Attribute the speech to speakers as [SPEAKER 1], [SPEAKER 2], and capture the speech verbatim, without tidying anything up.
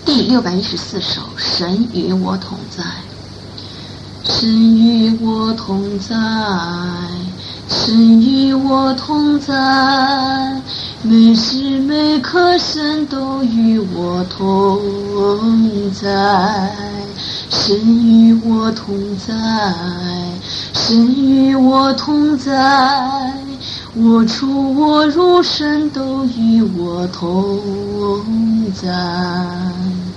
[SPEAKER 1] 第六百一十四首，神与我同在。神与我同在，神与我同在，每时每刻神都与我同在。神与我同在，神与我同在，我出我入神都与我同在。